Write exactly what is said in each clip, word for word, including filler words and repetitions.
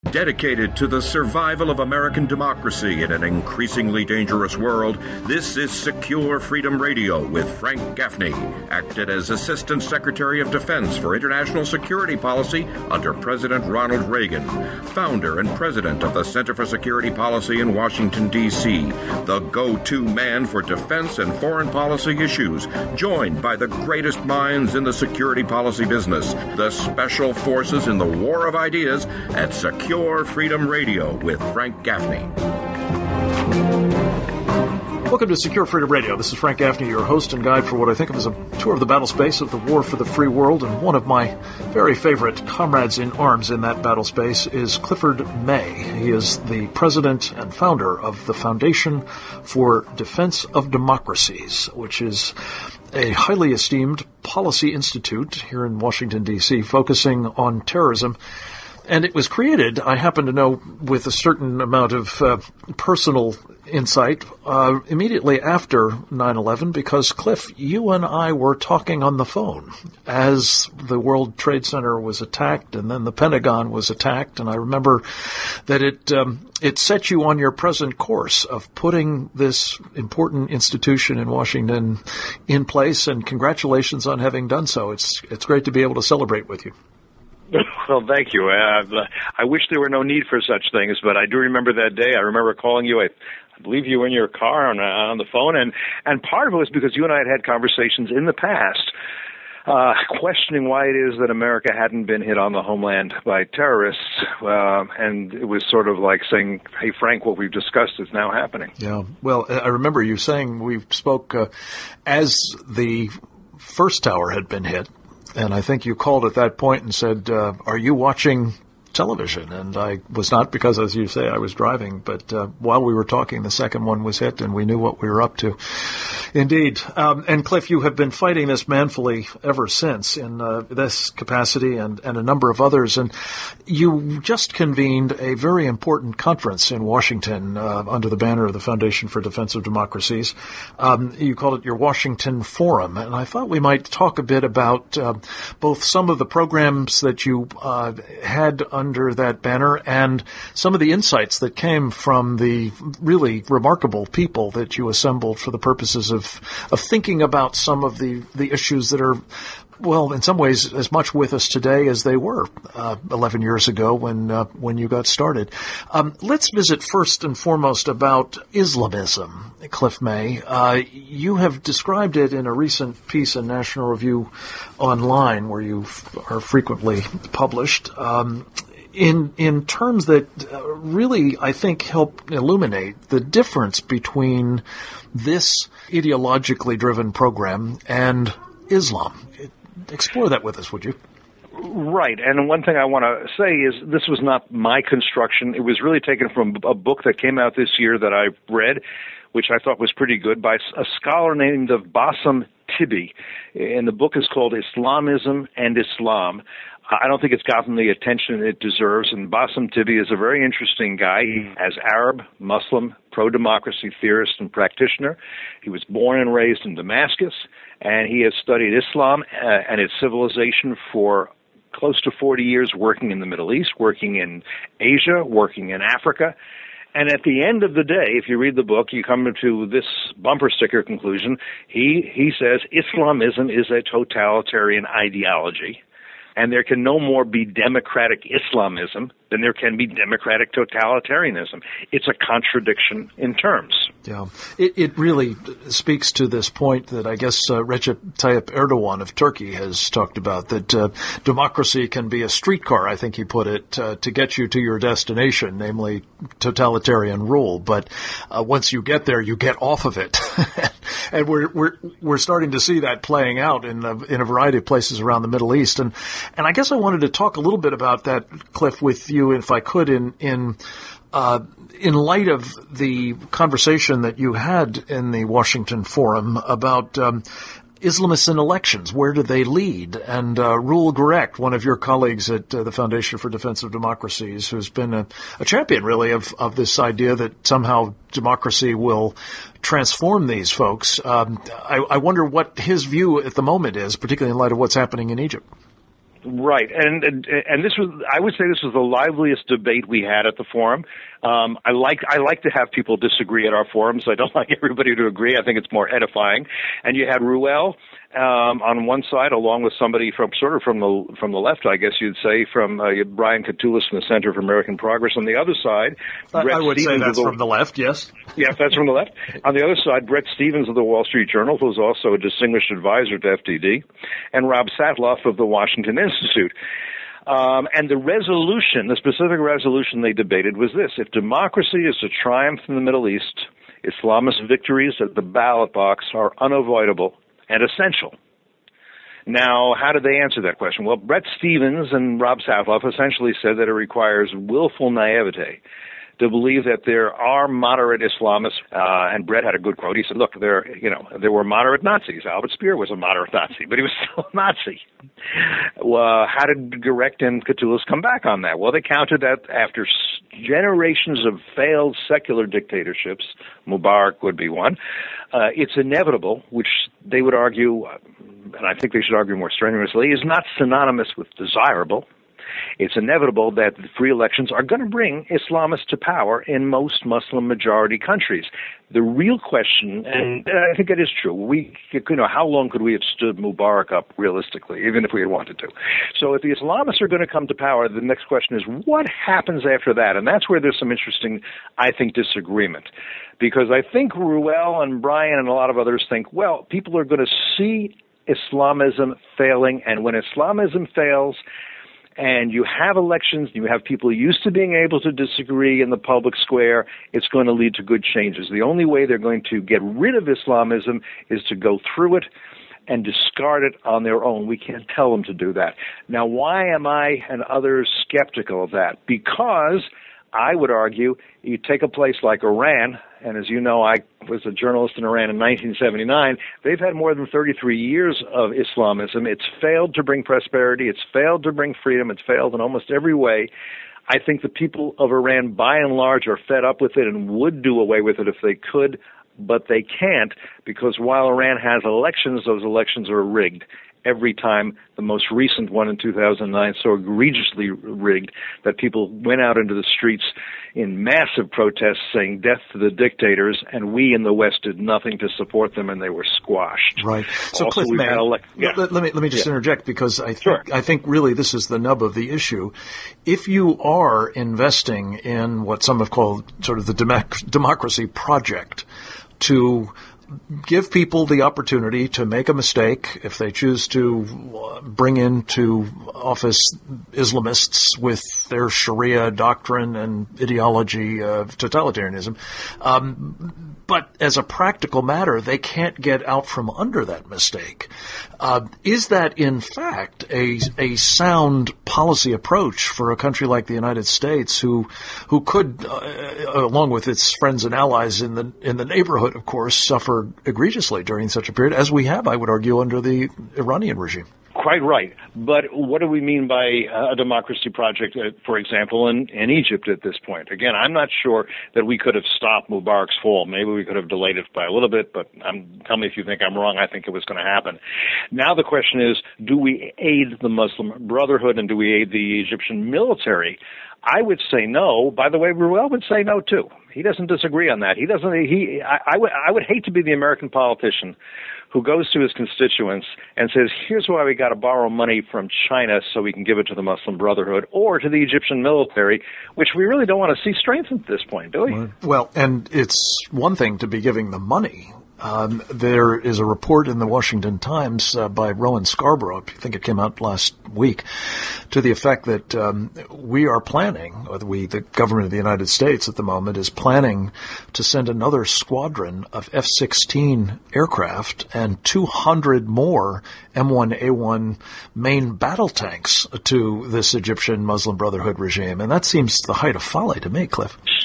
Dedicated to the survival of American democracy in an increasingly dangerous world, this is Secure Freedom Radio with Frank Gaffney, acted as Assistant Secretary of Defense for International Security Policy under President Ronald Reagan, founder and president of the Center for Security Policy in Washington, D C, the go-to man for defense and foreign policy issues, joined by the greatest minds in the security policy business, the special forces in the war of ideas at Secure Freedom Radio with Frank Gaffney. Welcome to Secure Freedom Radio. This is Frank Gaffney, your host and guide for what I think of as a tour of the battle space of the war for the free world. And one of my very favorite comrades in arms in that battle space is Clifford May. He is the president and founder of the Foundation for Defense of Democracies, which is a highly esteemed policy institute here in Washington, D C, focusing on terrorism. And it was created, I happen to know, with a certain amount of uh, personal insight uh, immediately after nine eleven, because, Cliff, you and I were talking on the phone as the World Trade Center was attacked and then the Pentagon was attacked. And I remember that it um, it set you on your present course of putting this important institution in Washington in place. And congratulations on having done so. It's it's great to be able to celebrate with you. Well, thank you. Uh, I wish there were no need for such things, but I do remember that day. I remember calling you. I, I believe you were in your car on, uh, on the phone, and, and part of it was because you and I had had conversations in the past uh, questioning why it is that America hadn't been hit on the homeland by terrorists, uh, and it was sort of like saying, hey, Frank, what we've discussed is now happening. Yeah, well, I remember you saying we spoke uh, as the first tower had been hit. And I think you called at that point and said, uh, are you watching television? And I was not, because, as you say, I was driving. But uh, while we were talking, the second one was hit, and we knew what we were up to. Indeed. Um, and, Cliff, you have been fighting this manfully ever since in uh, this capacity and, and a number of others. And you just convened a very important conference in Washington uh, under the banner of the Foundation for Defense of Democracies. Um, you called it your Washington Forum. And I thought we might talk a bit about uh, both some of the programs that you uh, had under that banner and some of the insights that came from the really remarkable people that you assembled for the purposes of of thinking about some of the, the issues that are, well, in some ways as much with us today as they were uh, eleven years ago when uh, when you got started. Um, let's visit first and foremost about Islamism, Cliff May. Uh, you have described it in a recent piece in National Review Online, where you are frequently published, um, in in terms that uh, really, I think, help illuminate the difference between this ideologically driven program and Islam. Explore that with us, would you? Right. And one thing I want to say is this was not my construction. It was really taken from a book that came out this year that I read, which I thought was pretty good, by a scholar named Bassem Tibi. And the book is called Islamism and Islam. I don't think it's gotten the attention it deserves, and Bassem Tibi is a very interesting guy. He as Arab, Muslim, pro-democracy theorist and practitioner. He was born and raised in Damascus, and he has studied Islam uh, and its civilization for close to forty years, working in the Middle East, working in Asia, working in Africa. And at the end of the day, if you read the book, you come to this bumper sticker conclusion. He, he says Islamism is a totalitarian ideology. And there can no more be democratic Islamism than there can be democratic totalitarianism. It's a contradiction in terms. Yeah, it, it really speaks to this point that I guess uh, Recep Tayyip Erdogan of Turkey has talked about, that uh, democracy can be a streetcar, I think he put it, uh, to get you to your destination, namely totalitarian rule. But uh, once you get there, you get off of it. And we're we're we're starting to see that playing out in a, in a variety of places around the Middle East. And and I guess I wanted to talk a little bit about that, Cliff, with you, if I could, in in uh, in light of the conversation that you had in the Washington Forum about um, Islamists in elections. Where do they lead? And uh, Rul Gurek, one of your colleagues at uh, the Foundation for Defense of Democracies, who's been a, a champion, really, of, of this idea that somehow democracy will transform these folks. Um, I, I wonder what his view at the moment is, particularly in light of what's happening in Egypt. Right, and, and and this was, I would say this was the liveliest debate we had at the forum. Um, I like I like to have people disagree at our forums. I don't like everybody to agree. I think it's more edifying. And you had Ruel um, on one side, along with somebody from sort of from the from the left, I guess you'd say, from uh, Brian Katulis from the Center for American Progress. On the other side, I, Brett I would Stevens say that's the, from the left. Yes. Yes, that's from the left. On the other side, Brett Stevens of the Wall Street Journal, who's also a distinguished advisor to F T D, and Rob Satloff of the Washington Institute. Um, and the resolution, the specific resolution they debated was this: if democracy is to triumph in the Middle East, Islamist victories at the ballot box are unavoidable and essential. Now, how did they answer that question? Well, Brett Stevens and Rob Satloff essentially said that it requires willful naivete to believe that there are moderate Islamists, uh, and Brett had a good quote. He said, look, there, you know, there were moderate Nazis. Albert Speer was a moderate Nazi, but he was still a Nazi. Well, how did Gerecht and Katulis come back on that? Well, they counted that after generations of failed secular dictatorships, Mubarak would be one, uh, it's inevitable, which they would argue, and I think they should argue more strenuously, is not synonymous with desirable. It's inevitable that free elections are going to bring Islamists to power in most Muslim-majority countries. The real question, and I think it is true, we, you know, how long could we have stood Mubarak up realistically, even if we had wanted to? So if the Islamists are going to come to power, the next question is, what happens after that? And that's where there's some interesting, I think, disagreement. Because I think Ruel and Brian and a lot of others think, well, people are going to see Islamism failing, and when Islamism fails, and you have elections, you have people used to being able to disagree in the public square, it's going to lead to good changes. The only way they're going to get rid of Islamism is to go through it and discard it on their own. We can't tell them to do that. Now, why am I and others skeptical of that? Because I would argue you take a place like Iran, and as you know, I was a journalist in Iran in nineteen seventy-nine. They've had more than thirty-three years of Islamism. It's failed to bring prosperity. It's failed to bring freedom. It's failed in almost every way. I think the people of Iran, by and large, are fed up with it and would do away with it if they could, but they can't, because while Iran has elections, those elections are rigged. Every time, the most recent one in two thousand nine, so egregiously rigged that people went out into the streets in massive protests saying death to the dictators, and we in the West did nothing to support them, and they were squashed. Right. So, also, Cliff, we've may had ele- yeah. let, let me let me just yeah. interject, because I think Sure. I think really this is the nub of the issue. If you are investing in what some have called sort of the democ- democracy project to give people the opportunity to make a mistake if they choose to bring into office Islamists with their Sharia doctrine and ideology of totalitarianism. Um, but as a practical matter, they can't get out from under that mistake. Uh, is that, in fact, a, a sound policy approach for a country like the United States, who who could, uh, along with its friends and allies in the in the neighborhood, of course, suffer egregiously during such a period, as we have, I would argue, under the Iranian regime? Quite right. But what do we mean by a democracy project, uh, for example, in, in Egypt at this point? Again, I'm not sure that we could have stopped Mubarak's fall. Maybe we could have delayed it by a little bit, but I'm, tell me if you think I'm wrong. I think it was going to happen. Now the question is, do we aid the Muslim Brotherhood and do we aid the Egyptian military? I would say no. By the way, Ruel would say no, too. He doesn't disagree on that. He doesn't. He. I, I would. I would hate to be the American politician who goes to his constituents and says, "Here's why we got to borrow money from China so we can give it to the Muslim Brotherhood or to the Egyptian military," which we really don't want to see strengthened at this point, do we? Well, and it's one thing to be giving them money. Um, there is a report in the Washington Times uh, by Rowan Scarborough, I think it came out last week, to the effect that um, we are planning, or we, the government of the United States at the moment, is planning to send another squadron of F sixteen aircraft and two hundred more M one A one main battle tanks to this Egyptian Muslim Brotherhood regime. And that seems the height of folly to me, Cliff.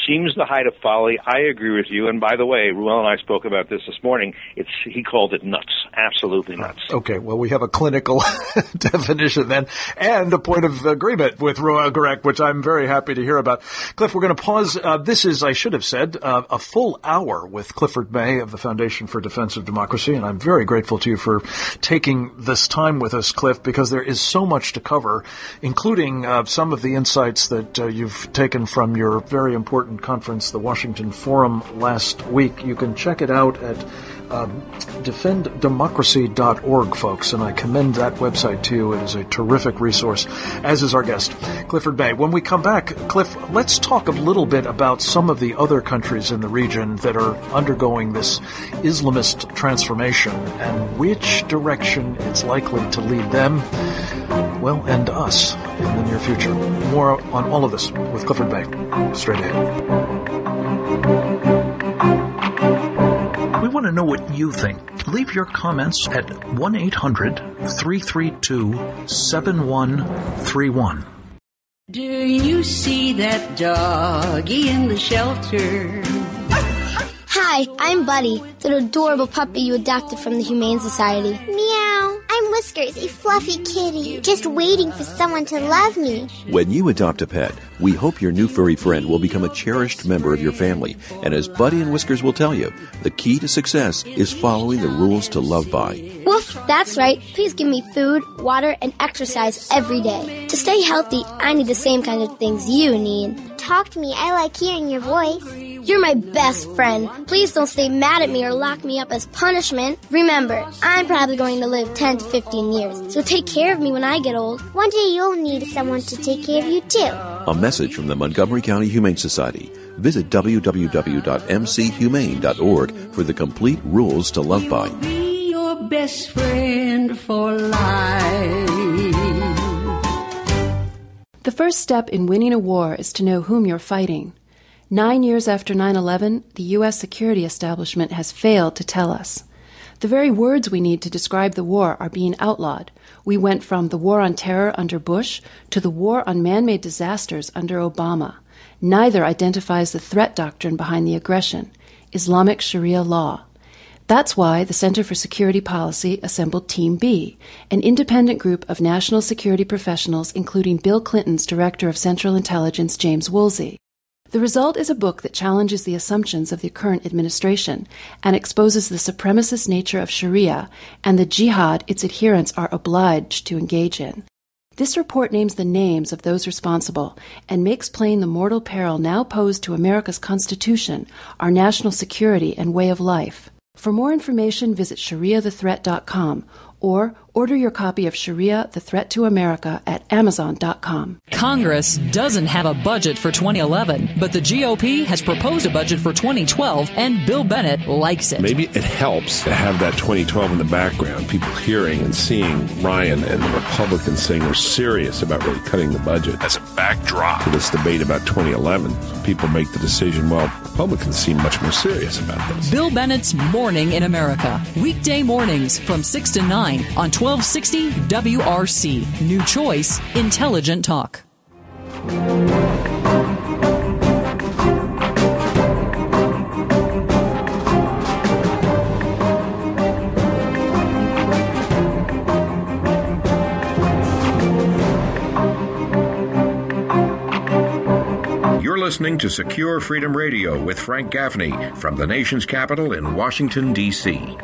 seems the height of folly. I agree with you. And by the way, Ruel and I spoke about this this morning. It's he called it nuts. Absolutely nuts. Okay, well, we have a clinical definition then, and a point of agreement with Ruel Garrick, which I'm very happy to hear about. Cliff, we're going to pause. Uh, this is, I should have said, uh, a full hour with Clifford May of the Foundation for Defense of Democracy, and I'm very grateful to you for taking this time with us, Cliff, because there is so much to cover, including uh, some of the insights that uh, you've taken from your very important conference, the Washington Forum, last week. You can check it out at Um, defend democracy dot org, folks, and I commend that website to you. It is a terrific resource, as is our guest, Clifford May. When we come back, Cliff, let's talk a little bit about some of the other countries in the region that are undergoing this Islamist transformation and which direction it's likely to lead them, well, and us in the near future. More on all of this with Clifford May, straight ahead. We want to know what you think. Leave your comments at one eight hundred three three two seven one three one. Do you see that doggy in the shelter? Hi, I'm Buddy, the adorable puppy you adopted from the Humane Society. Meow. I'm Whiskers, a fluffy kitty, just waiting for someone to love me. When you adopt a pet, we hope your new furry friend will become a cherished member of your family. And as Buddy and Whiskers will tell you, the key to success is following the rules to love by. Woof, that's right. Please give me food, water, and exercise every day. To stay healthy, I need the same kind of things you need. Talk to me. I like hearing your voice. You're my best friend. Please don't stay mad at me or lock me up as punishment. Remember, I'm probably going to live ten to fifteen years, so take care of me when I get old. One day you'll need someone to take care of you, too. A message from the Montgomery County Humane Society. Visit w w w dot m c humane dot org for the complete rules to love by. Be your best friend for life. The first step in winning a war is to know whom you're fighting. Nine years after nine eleven, the U S security establishment has failed to tell us. The very words we need to describe the war are being outlawed. We went from the war on terror under Bush to the war on man-made disasters under Obama. Neither identifies the threat doctrine behind the aggression, Islamic Sharia law. That's why the Center for Security Policy assembled Team B, an independent group of national security professionals, including Bill Clinton's Director of Central Intelligence, James Woolsey. The result is a book that challenges the assumptions of the current administration and exposes the supremacist nature of Sharia and the jihad its adherents are obliged to engage in. This report names the names of those responsible and makes plain the mortal peril now posed to America's Constitution, our national security, and way of life. For more information, visit sharia the threat dot com or order your copy of Sharia, The Threat to America at amazon dot com. Congress doesn't have a budget for twenty eleven, but the G O P has proposed a budget for twenty twelve, and Bill Bennett likes it. Maybe it helps to have that twenty twelve in the background, people hearing and seeing Ryan and the Republicans saying we're serious about really cutting the budget as a backdrop to this debate about twenty eleven. People make the decision, well, Republicans seem much more serious about this. Bill Bennett's Morning in America, weekday mornings from six to nine on twelve sixty W R C. New choice, intelligent talk. You're listening to Secure Freedom Radio with Frank Gaffney from the nation's capital in Washington, D C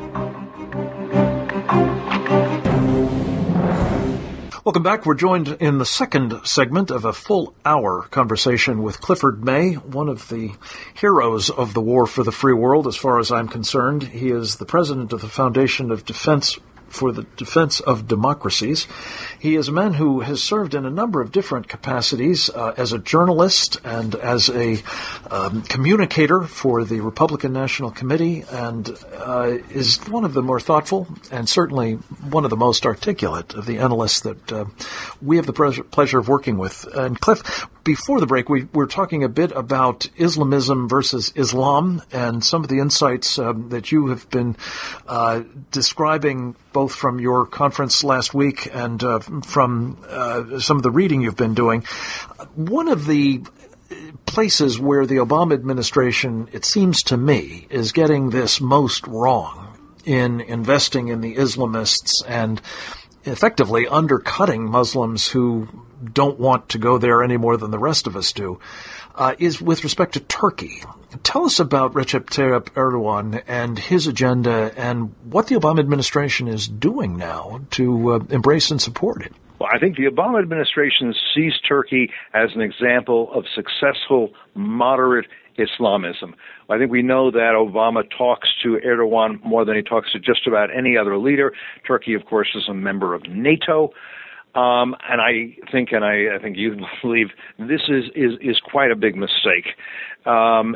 Welcome back. We're joined in the second segment of a full hour conversation with Clifford May, one of the heroes of the war for the free world, as far as I'm concerned. He is the president of the Foundation of Defense for the Defense of Democracies. He is a man who has served in a number of different capacities uh, as a journalist and as a um, communicator for the Republican National Committee, and uh, is one of the more thoughtful and certainly one of the most articulate of the analysts that uh, we have the pleasure, pleasure of working with. And Cliff, before the break, we were talking a bit about Islamism versus Islam and some of the insights um, that you have been uh, describing both from your conference last week and uh, from uh, some of the reading you've been doing. One of the places where the Obama administration, it seems to me, is getting this most wrong in investing in the Islamists and effectively undercutting Muslims who don't want to go there any more than the rest of us do, uh, is with respect to Turkey. Tell us about Recep Tayyip Erdogan and his agenda and what the Obama administration is doing now to uh, embrace and support it. Well, I think the Obama administration sees Turkey as an example of successful moderate Islamism. I think we know that Obama talks to Erdogan more than he talks to just about any other leader. Turkey, of course, is a member of NATO. Um, and I think, and I, I think you believe, this is, is, is quite a big mistake. Um,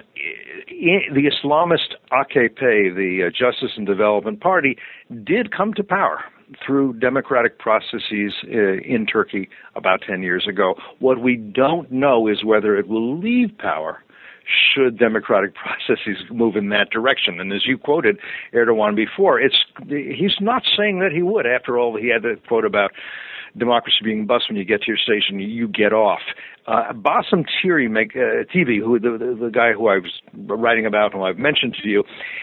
the Islamist A K P, the Justice and Development Party, did come to power through democratic processes uh, in Turkey about ten years ago. What we don't know is whether it will leave power should democratic processes move in that direction. And as you quoted Erdogan before, it's he's not saying that he would. After all, he had the quote about democracy being bus when you get to your station, you get off. Uh, Bassem Tiri, make, uh, T V, who the, the the guy who I was writing about and who I've mentioned to you,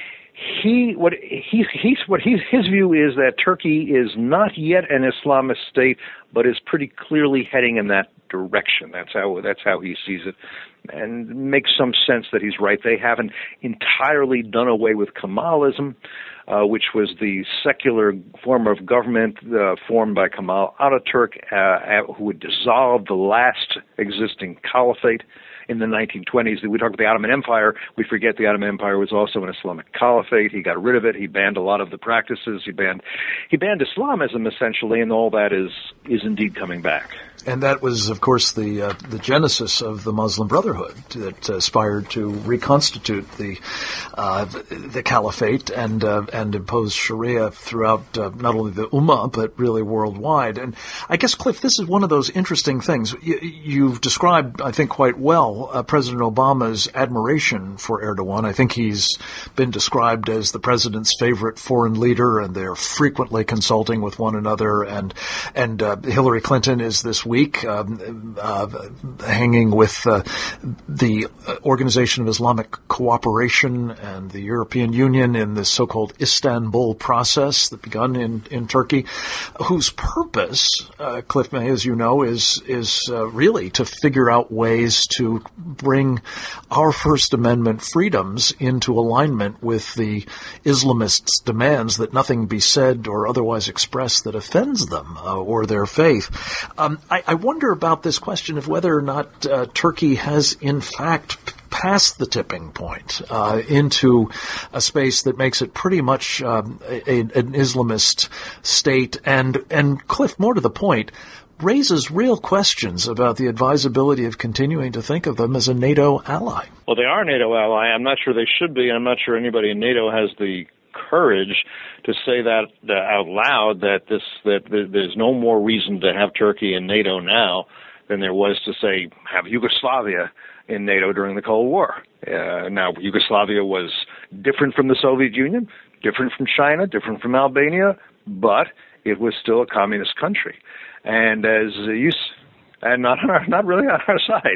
he what he he's what he, his view is that Turkey is not yet an Islamist state, but is pretty clearly heading in that direction. That's how that's how he sees it, and it makes some sense that he's right. They haven't entirely done away with Kemalism, uh, which was the secular form of government uh, formed by Kemal Ataturk, uh, who would dissolve the last existing caliphate in the nineteen twenties. We talk about the Ottoman Empire. We forget the Ottoman Empire was also an Islamic caliphate. He got rid of it. He banned a lot of the practices. He banned he banned Islamism essentially, and all that is is indeed coming back. And that was, of course, the uh, the genesis of the Muslim Brotherhood that aspired to reconstitute the uh, the caliphate and uh, and impose Sharia throughout uh, not only the Ummah but really worldwide. And I guess, Cliff, this is one of those interesting things. You, you've described, I think, quite well uh, President Obama's admiration for Erdogan. I think he's been described as the president's favorite foreign leader, and they're frequently consulting with one another. And and uh, Hillary Clinton is this week, um, uh, hanging with uh, the Organization of Islamic Cooperation and the European Union in this so-called Istanbul process that begun in, in Turkey, whose purpose, uh, Cliff May, as you know, is is uh, really to figure out ways to bring our First Amendment freedoms into alignment with the Islamists' demands that nothing be said or otherwise expressed that offends them uh, or their faith. Um, I, I wonder about this question of whether or not uh, Turkey has, in fact, passed the tipping point uh, into a space that makes it pretty much um, a, an Islamist state. And, and Cliff, more to the point, raises real questions about the advisability of continuing to think of them as a NATO ally. Well, they are a NATO ally. I'm not sure they should be. I'm not sure anybody in NATO has the courage to say that uh, out loud, that this that th- there's no more reason to have Turkey in NATO now than there was to, say, have Yugoslavia in NATO during the Cold War. Uh, now, Yugoslavia was different from the Soviet Union, different from China, different from Albania, but it was still a communist country. And as you and not on our, not really on our side.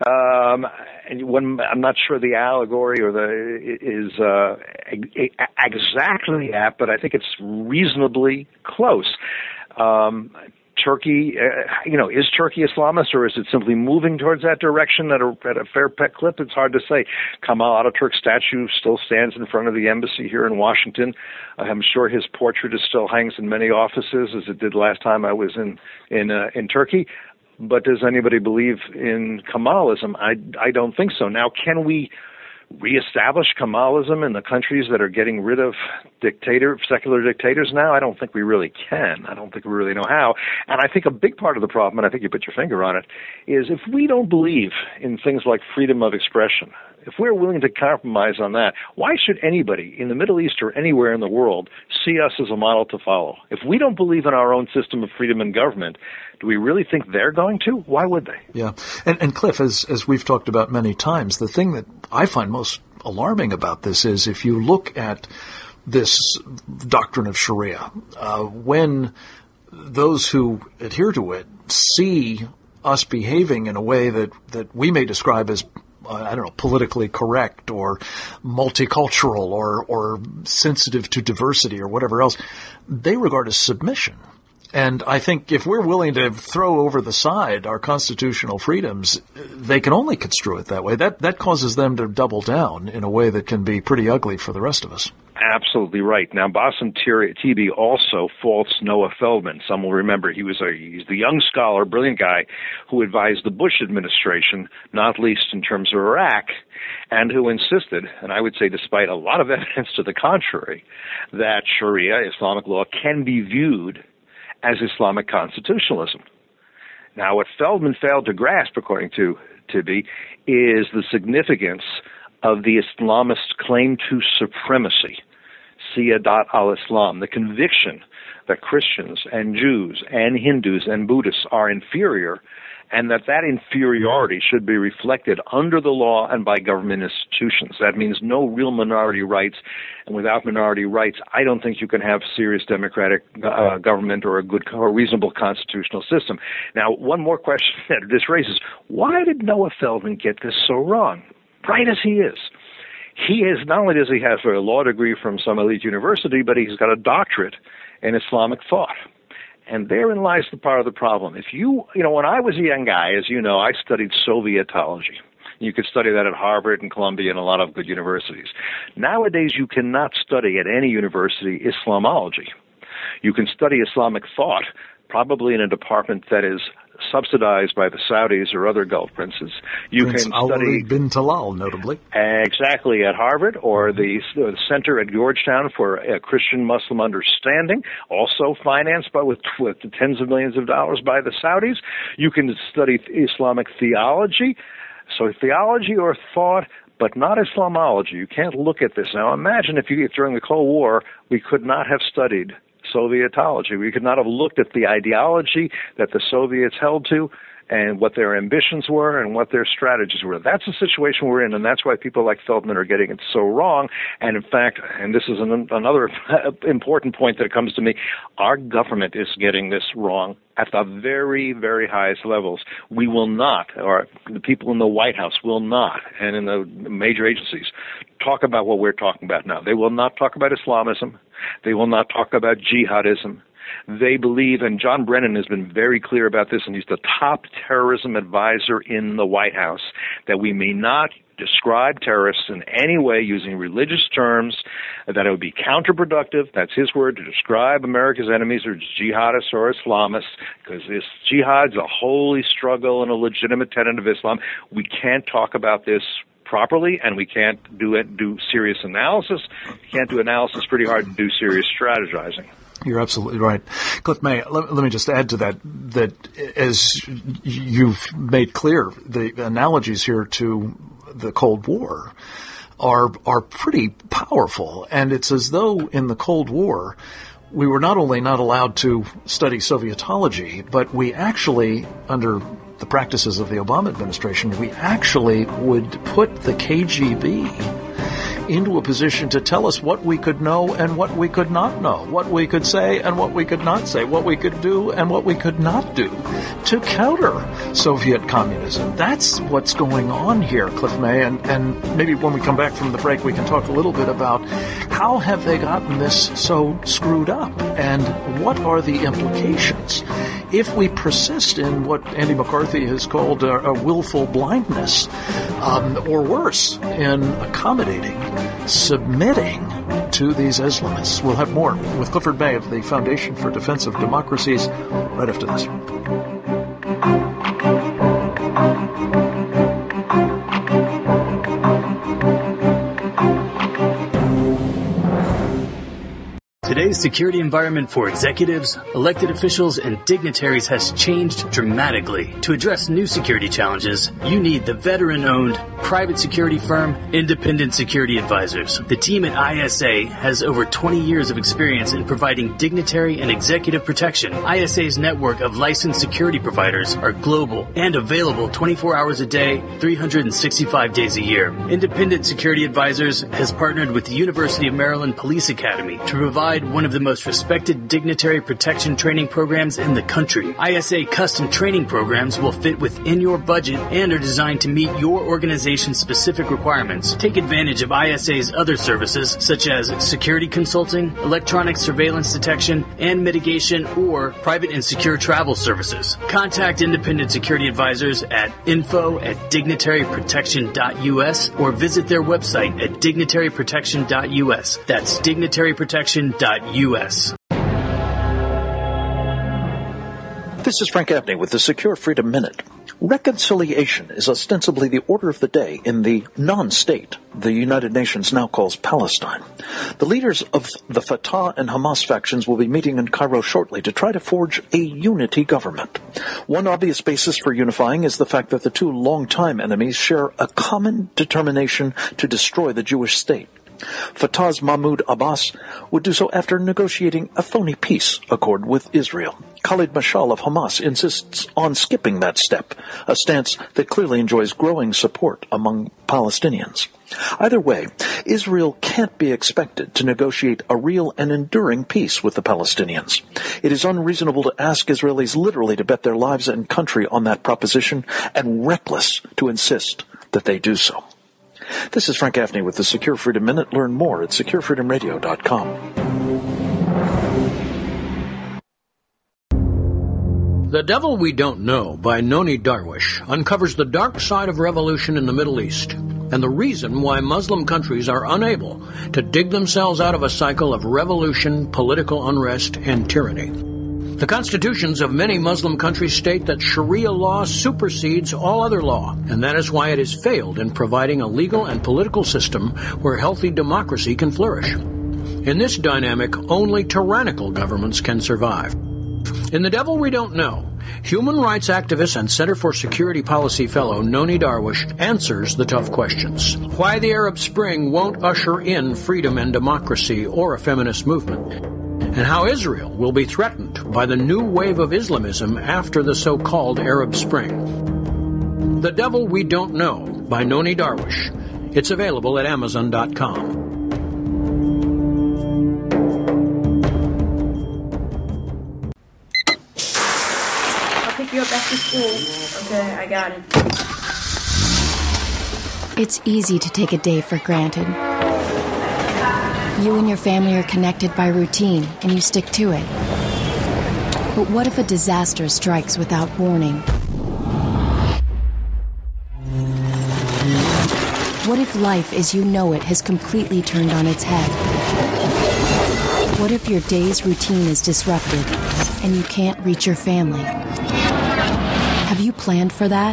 Um, and when, I'm not sure the allegory or the is uh, exactly apt, but I think it's reasonably close. Um, Turkey, uh, you know, is Turkey Islamist, or is it simply moving towards that direction at a, at a fair pet clip? It's hard to say. Kemal Ataturk's statue still stands in front of the embassy here in Washington. I'm sure his portrait is still hangs in many offices, as it did last time I was in in uh, in Turkey. But does anybody believe in Kemalism? I, I don't think so. Now, can we reestablish Kemalism in the countries that are getting rid of dictator, secular dictators now? I don't think we really can. I don't think we really know how. And I think a big part of the problem, and I think you put your finger on it, is if we don't believe in things like freedom of expression, if we're willing to compromise on that, why should anybody in the Middle East or anywhere in the world see us as a model to follow? If we don't believe in our own system of freedom and government, do we really think they're going to? Why would they? Yeah. And, and Cliff, as, as we've talked about many times, the thing that I find most alarming about this is if you look at this doctrine of Sharia, uh, when those who adhere to it see us behaving in a way that, that we may describe as I don't know, politically correct or multicultural or, or sensitive to diversity or whatever else, they regard as submission. And I think if we're willing to throw over the side our constitutional freedoms, they can only construe it that way. That that causes them to double down in a way that can be pretty ugly for the rest of us. Absolutely right. Now, Bassem Tibi also faults Noah Feldman. Some will remember he was a he's the young scholar, brilliant guy who advised the Bush administration, not least in terms of Iraq, and who insisted, and I would say despite a lot of evidence to the contrary, that Sharia, Islamic law, can be viewed as Islamic constitutionalism. Now, what Feldman failed to grasp, according to Tibi, is the significance of the Islamist claim to supremacy, Siyadat al-Islam, the conviction that Christians and Jews and Hindus and Buddhists are inferior, and that that inferiority should be reflected under the law and by government institutions. That means no real minority rights, and without minority rights, I don't think you can have serious democratic uh, government or a good or reasonable constitutional system. Now, one more question that this raises: why did Noah Feldman get this so wrong? Bright as he is, he is not only does he have a law degree from some elite university, but he's got a doctorate in Islamic thought. And therein lies the part of the problem. If you, you know, when I was a young guy, as you know, I studied Sovietology. You could study that at Harvard and Columbia and a lot of good universities. Nowadays, you cannot study at any university Islamology. You can study Islamic thought, probably in a department that is subsidized by the Saudis or other Gulf princes. You Prince can Ali study bin Talal, notably. Exactly, at Harvard, or the, the Center at Georgetown for uh, Christian-Muslim Understanding, also financed by with, with tens of millions of dollars by the Saudis. You can study Islamic theology, so theology or thought, but not Islamology. You can't look at this. Now imagine if, you, if during the Cold War we could not have studied Sovietology. We could not have looked at the ideology that the Soviets held to and what their ambitions were and what their strategies were. That's the situation we're in, and that's why people like Feldman are getting it so wrong. And in fact, and this is an, another important point that comes to me, our government is getting this wrong at the very, very highest levels. We will not, or the people in the White House will not, and in the major agencies, talk about what we're talking about now. They will not talk about Islamism. They will not talk about jihadism. They believe, and John Brennan has been very clear about this, and he's the top terrorism advisor in the White House, that we may not describe terrorists in any way using religious terms, that it would be counterproductive, that's his word, to describe America's enemies as jihadists or Islamists, because this jihad's a holy struggle and a legitimate tenet of Islam. We can't talk about this properly, and we can't do it, do serious analysis. We can't do analysis pretty hard to do serious strategizing. You're absolutely right. Cliff May, let, let me just add to that, that as you've made clear, the analogies here to the Cold War are are pretty powerful. And it's as though in the Cold War, we were not only not allowed to study Sovietology, but we actually, under the practices of the Obama administration, we actually would put the K G B into a position to tell us what we could know and what we could not know, what we could say and what we could not say, what we could do and what we could not do to counter Soviet communism. That's what's going on here, Cliff May, and, and maybe when we come back from the break we can talk a little bit about how have they gotten this so screwed up and what are the implications if we persist in what Andy McCarthy has called a, a willful blindness, um, or worse, in accommodating, submitting to these Islamists. We'll have more with Clifford May of the Foundation for Defense of Democracies right after this. Today's security environment for executives, elected officials, and dignitaries has changed dramatically. To address new security challenges, you need the veteran-owned, private security firm, Independent Security Advisors. The team at I S A has over twenty years of experience in providing dignitary and executive protection. I S A's network of licensed security providers are global and available twenty-four hours a day, three hundred sixty-five days a year. Independent Security Advisors has partnered with the University of Maryland Police Academy to provide one of the most respected dignitary protection training programs in the country. I S A custom training programs will fit within your budget and are designed to meet your organization's specific requirements. Take advantage of I S A's other services such as security consulting, electronic surveillance detection and mitigation, or private and secure travel services. Contact independent security advisors at info at dignitary protection dot U S or visit their website at dignitary protection dot U S. That's dignitary protection dot U S. This is Frank Gaffney with the Secure Freedom Minute. Reconciliation is ostensibly the order of the day in the non-state the United Nations now calls Palestine. The leaders of the Fatah and Hamas factions will be meeting in Cairo shortly to try to forge a unity government. One obvious basis for unifying is the fact that the two longtime enemies share a common determination to destroy the Jewish state. Fatah's Mahmoud Abbas would do so after negotiating a phony peace accord with Israel. Khalid Mashal of Hamas insists on skipping that step, a stance that clearly enjoys growing support among Palestinians. Either way, Israel can't be expected to negotiate a real and enduring peace with the Palestinians. It is unreasonable to ask Israelis literally to bet their lives and country on that proposition, and reckless to insist that they do so. This is Frank Gaffney with the Secure Freedom Minute. Learn more at secure freedom radio dot com. The Devil We Don't Know by Noni Darwish uncovers the dark side of revolution in the Middle East and the reason why Muslim countries are unable to dig themselves out of a cycle of revolution, political unrest, and tyranny. The constitutions of many Muslim countries state that Sharia law supersedes all other law, and that is why it has failed in providing a legal and political system where healthy democracy can flourish. In this dynamic, only tyrannical governments can survive. In The Devil We Don't Know, human rights activist and Center for Security Policy fellow Noni Darwish answers the tough questions. Why the Arab Spring won't usher in freedom and democracy or a feminist movement, and how Israel will be threatened by the new wave of Islamism after the so-called Arab Spring. The Devil We Don't Know by Noni Darwish. It's available at amazon dot com. Pick you up after school. Okay, I got it. It's easy to take a day for granted. You and your family are connected by routine, and you stick to it. But what if a disaster strikes without warning? What if life as you know it has completely turned on its head? What if your day's routine is disrupted, and you can't reach your family? Have you planned for that?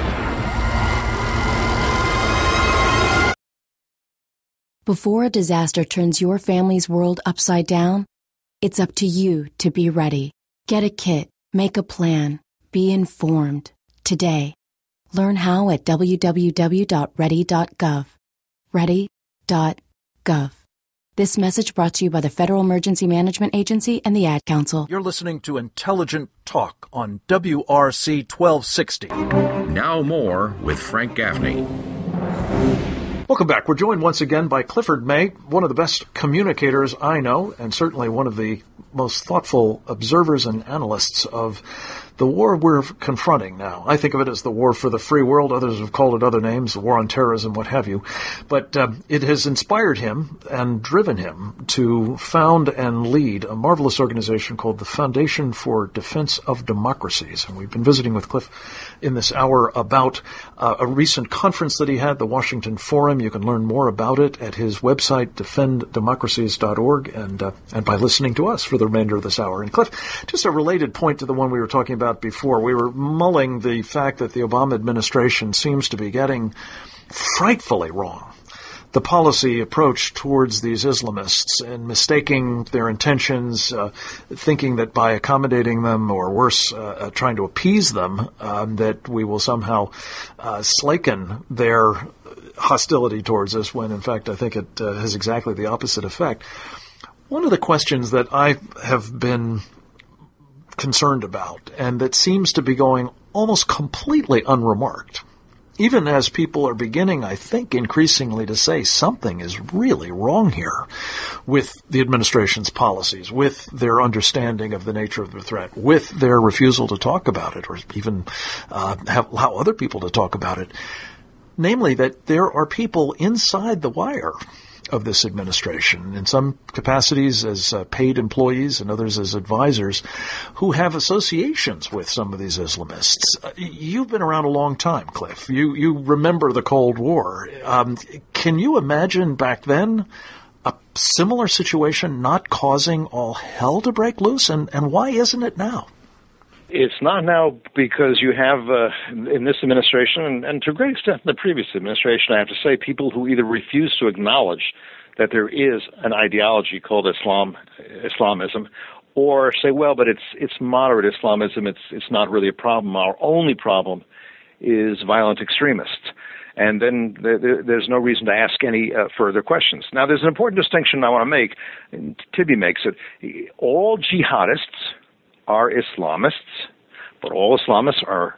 Before a disaster turns your family's world upside down, it's up to you to be ready. Get a kit, make a plan, be informed. Today. Learn how at w w w dot ready dot gov. ready dot gov. This message brought to you by the Federal Emergency Management Agency and the Ad Council. You're listening to Intelligent Talk on W R C twelve sixty. Now more with Frank Gaffney. Welcome back. We're joined once again by Clifford May, one of the best communicators I know, and certainly one of the most thoughtful observers and analysts of the war we're confronting now. I think of it as the war for the free world. Others have called it other names, the war on terrorism, what have you. But uh, it has inspired him and driven him to found and lead a marvelous organization called the Foundation for Defense of Democracies. And we've been visiting with Cliff in this hour about uh, a recent conference that he had, the Washington Forum. You can learn more about it at his website, defend democracies dot org, and, uh, and by listening to us for the remainder of this hour. And Cliff, just a related point to the one we were talking about before. We were mulling the fact that the Obama administration seems to be getting frightfully wrong the policy approach towards these Islamists and mistaking their intentions, uh, thinking that by accommodating them, or worse, uh, uh, trying to appease them, um, that we will somehow uh, slacken their hostility towards us, when in fact I think it uh, has exactly the opposite effect. One of the questions that I have been concerned about, and that seems to be going almost completely unremarked, even as people are beginning, I think, increasingly to say something is really wrong here with the administration's policies, with their understanding of the nature of the threat, with their refusal to talk about it, or even uh, have, allow other people to talk about it. Namely, that there are people inside the wire of this administration, in some capacities as uh, paid employees and others as advisors, who have associations with some of these Islamists. Uh, you've been around a long time, Cliff. You you remember the Cold War. Um, can you imagine back then a similar situation not causing all hell to break loose? And, and why isn't it now? It's not now because you have, uh, in this administration, and, and to a great extent in the previous administration, I have to say, people who either refuse to acknowledge that there is an ideology called Islam, Islamism, or say, well, but it's it's moderate Islamism, it's it's not really a problem. Our only problem is violent extremists. And then th- there's no reason to ask any uh, further questions. Now, there's an important distinction I want to make, and Tibby makes it. All jihadists are Islamists, but all Islamists are,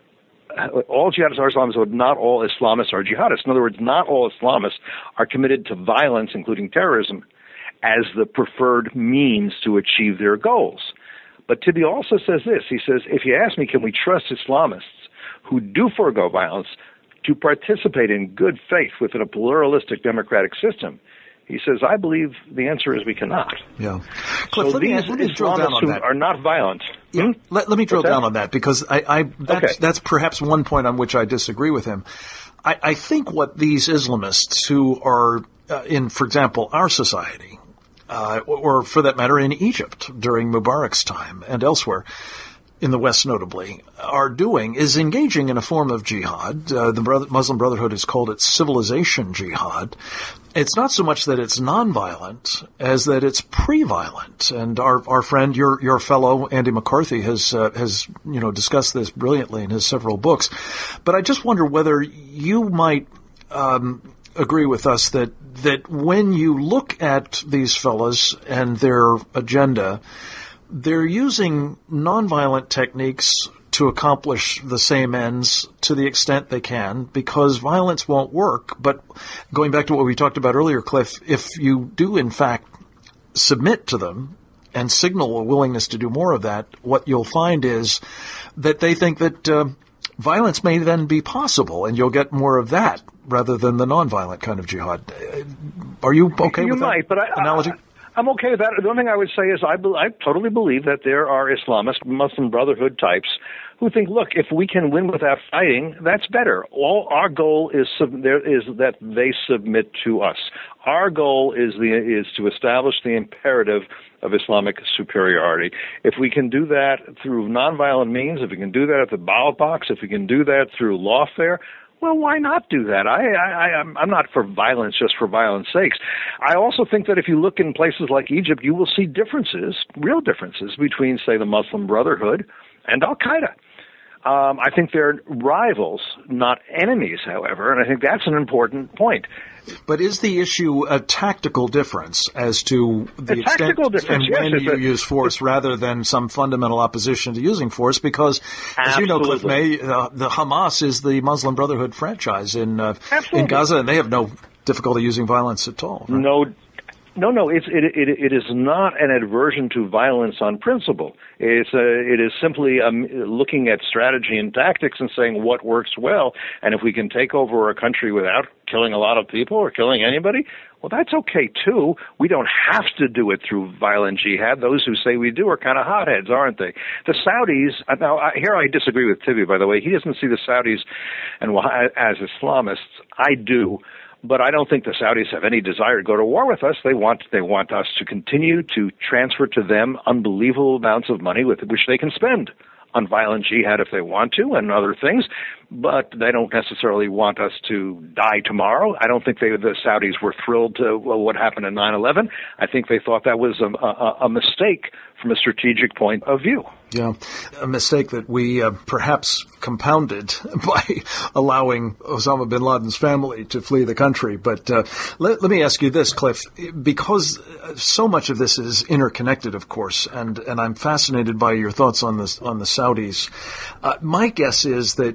all jihadists are Islamists, but not all Islamists are jihadists. In other words, not all Islamists are committed to violence, including terrorism, as the preferred means to achieve their goals. But Tibby also says this. He says, if you ask me, can we trust Islamists who do forego violence to participate in good faith within a pluralistic democratic system? He says, I believe the answer is we cannot. Yeah. Cliff, so let me, these let me drill down on that. are not violent. Yeah. Hmm? Let, let me drill What's down that? on that because I, I that's, okay. that's perhaps one point on which I disagree with him. I, I think what these Islamists who are uh, in, for example, our society, uh, or for that matter in Egypt during Mubarak's time and elsewhere, in the West notably, are doing is engaging in a form of jihad. Uh, the brother, Muslim Brotherhood has called it civilization jihad. It's not so much that it's nonviolent as that it's pre-violent. And our, our friend, your your fellow Andy McCarthy, has uh, has you know discussed this brilliantly in his several books. But I just wonder whether you might um, agree with us that that when you look at these fellas and their agenda, they're using nonviolent techniques to accomplish the same ends to the extent they can because violence won't work. But going back to what we talked about earlier, Cliff, if you do in fact submit to them and signal a willingness to do more of that, what you'll find is that they think that uh, violence may then be possible and you'll get more of that rather than the nonviolent kind of jihad. Are you okay you with might, that but I, analogy? I, I'm okay with that. The one thing I would say is I, be, I totally believe that there are Islamist Muslim Brotherhood types who think, look, if we can win without fighting, that's better. All our goal is sub, there is that they submit to us. Our goal is the is to establish the imperative of Islamic superiority. If we can do that through nonviolent means, if we can do that at the ballot box, if we can do that through lawfare, well, why not do that? I, I, I'm, I'm not for violence just for violence sakes. I also think that if you look in places like Egypt, you will see differences, real differences between, say, the Muslim Brotherhood and Al-Qaeda. Um, I think they're rivals, not enemies, however, and I think that's an important point. But is the issue a tactical difference as to the a extent and yes, when you a, use force rather than some fundamental opposition to using force? Because, as you know, Cliff May, uh, the Hamas is the Muslim Brotherhood franchise in uh, in Gaza, and they have no difficulty using violence at all. Right? No. No, no, it's, it, it, it is not an aversion to violence on principle. It's a, it is simply um, looking at strategy and tactics and saying what works well. And if we can take over a country without killing a lot of people or killing anybody, well, that's okay, too. We don't have to do it through violent jihad. Those who say we do are kind of hotheads, aren't they? The Saudis, now, I, here I disagree with Tibby, by the way. He doesn't see the Saudis and as Islamists. I do. But I don't think the Saudis have any desire to go to war with us. They want they want us to continue to transfer to them unbelievable amounts of money with which they can spend on violent jihad if they want to and other things. But they don't necessarily want us to die tomorrow. I don't think they, the Saudis were thrilled to well, what happened in nine eleven. I think they thought that was a, a, a mistake from a strategic point of view. Yeah, a mistake that we uh, perhaps compounded by allowing Osama bin Laden's family to flee the country. But uh, let, let me ask you this, Cliff, because so much of this is interconnected, of course, and, and I'm fascinated by your thoughts on this on the Saudis. Uh, my guess is that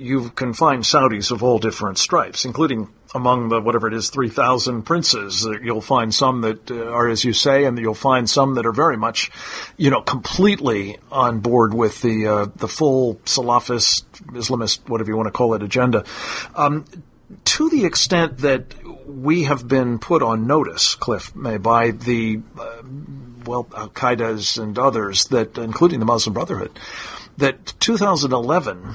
you can find Saudis of all different stripes, including among the, whatever it is, three thousand princes. You'll find some that uh, are, as you say, and you'll find some that are very much, you know, completely on board with the uh, the full Salafist, Islamist, whatever you want to call it, agenda. Um, to the extent that we have been put on notice, Cliff May, by the, uh, well, Al-Qaeda's and others, that, including the Muslim Brotherhood, that two thousand eleven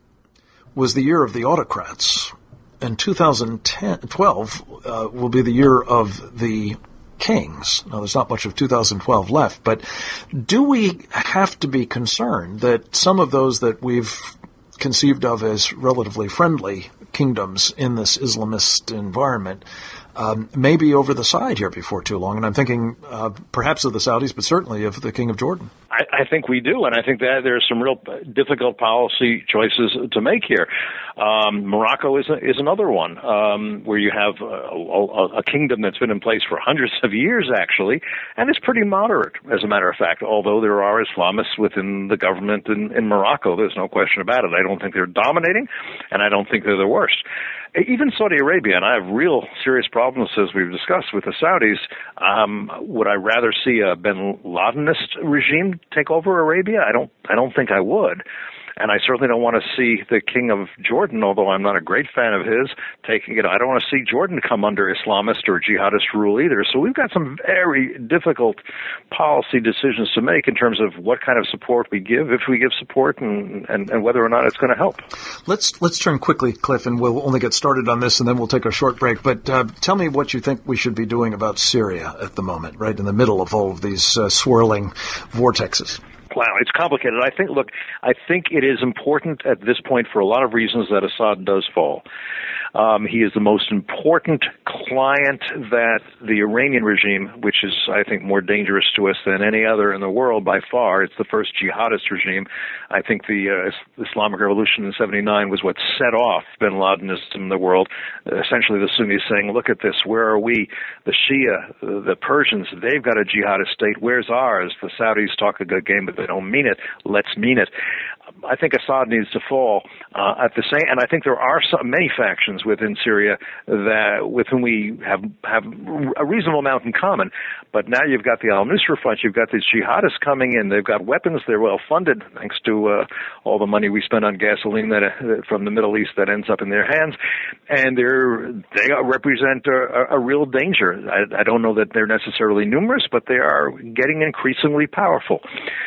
was the year of the autocrats, and two thousand twelve uh, will be the year of the kings. Now, there's not much of two thousand twelve left, but do we have to be concerned that some of those that we've conceived of as relatively friendly kingdoms in this Islamist environment um, may be over the side here before too long? And I'm thinking uh, perhaps of the Saudis, but certainly of the King of Jordan. I, I think we do, and I think that there's some real difficult policy choices to make here. Um, Morocco is a, is another one um, where you have a, a, a kingdom that's been in place for hundreds of years, actually, and it's pretty moderate, as a matter of fact, although there are Islamists within the government in, in Morocco. There's no question about it. I don't think they're dominating, and I don't think they're the worst. Even Saudi Arabia, and I have real serious problems, as we've discussed, with the Saudis. Um, would I rather see a bin Ladenist regime take over Arabia? I don't. I don't think I would. And I certainly don't want to see the King of Jordan, although I'm not a great fan of his, taking it. I don't want to see Jordan come under Islamist or jihadist rule either. So we've got some very difficult policy decisions to make in terms of what kind of support we give, if we give support, and, and, and whether or not it's going to help. Let's let's turn quickly, Cliff, and we'll only get started on this, and then we'll take a short break. But uh, tell me what you think we should be doing about Syria at the moment, right in the middle of all of these uh, swirling vortexes. Wow, it's complicated. I think, look, I think it is important at this point for a lot of reasons that Assad does fall. Um, he is the most important client that the Iranian regime, which is, I think, more dangerous to us than any other in the world by far. It's the first jihadist regime. I think the uh, Islamic Revolution in seventy-nine was what set off bin Ladenism in the world. Uh, essentially, the Sunnis saying, look at this, where are we? The Shia, uh, the Persians, they've got a jihadist state. Where's ours? The Saudis talk a good game, but they don't mean it. Let's mean it. I think Assad needs to fall uh, at the same, and I think there are some, many factions within Syria that with whom we have have a reasonable amount in common. But now you've got the al-Nusra Front, you've got these jihadists coming in. They've got weapons. They're well funded thanks to uh, all the money we spend on gasoline that uh, from the Middle East that ends up in their hands, and they're they represent a, a real danger. I, I don't know that they're necessarily numerous, but they are getting increasingly powerful.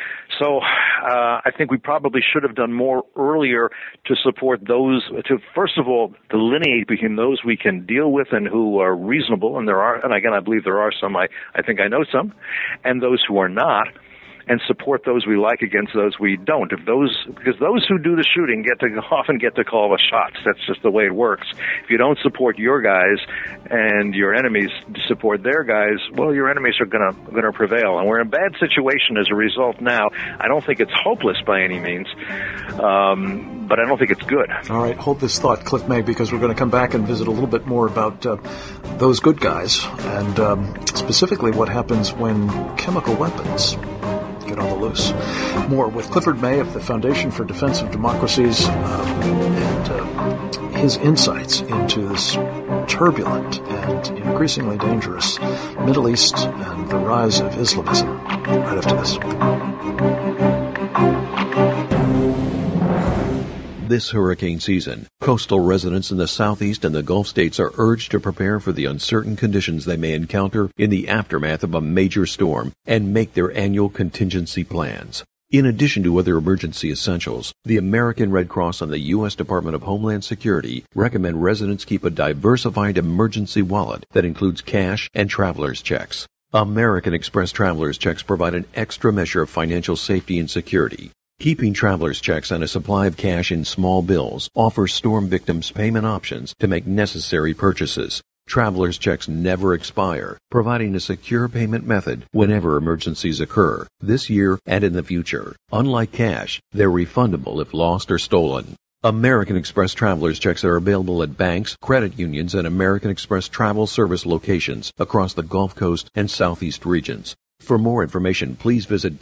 So uh, I think we probably should have done more earlier to support those, to first of all delineate between those we can deal with and who are reasonable, and there are, and again I believe there are some, I, I think I know some, and those who are not, and support those we like against those we don't. If those, because those who do the shooting get to often get to call the shots. That's just the way it works. If you don't support your guys and your enemies support their guys, well, your enemies are gonna gonna prevail, and we're in a bad situation as a result now. I don't think it's hopeless by any means, um, but I don't think it's good. All right, hold this thought, Cliff May, because we're going to come back and visit a little bit more about uh, those good guys, and um, specifically what happens when chemical weapons get on the loose. More with Clifford May of the Foundation for Defense of Democracies um, and uh, his insights into this turbulent and increasingly dangerous Middle East and the rise of Islamism. Right after this. This hurricane season, coastal residents in the Southeast and the Gulf states are urged to prepare for the uncertain conditions they may encounter in the aftermath of a major storm and make their annual contingency plans. In addition to other emergency essentials, the American Red Cross and the U S Department of Homeland Security recommend residents keep a diversified emergency wallet that includes cash and traveler's checks. American Express traveler's checks provide an extra measure of financial safety and security. Keeping traveler's checks and a supply of cash in small bills offers storm victims payment options to make necessary purchases. Traveler's checks never expire, providing a secure payment method whenever emergencies occur, this year and in the future. Unlike cash, they're refundable if lost or stolen. American Express traveler's checks are available at banks, credit unions, and American Express travel service locations across the Gulf Coast and Southeast regions. For more information, please visit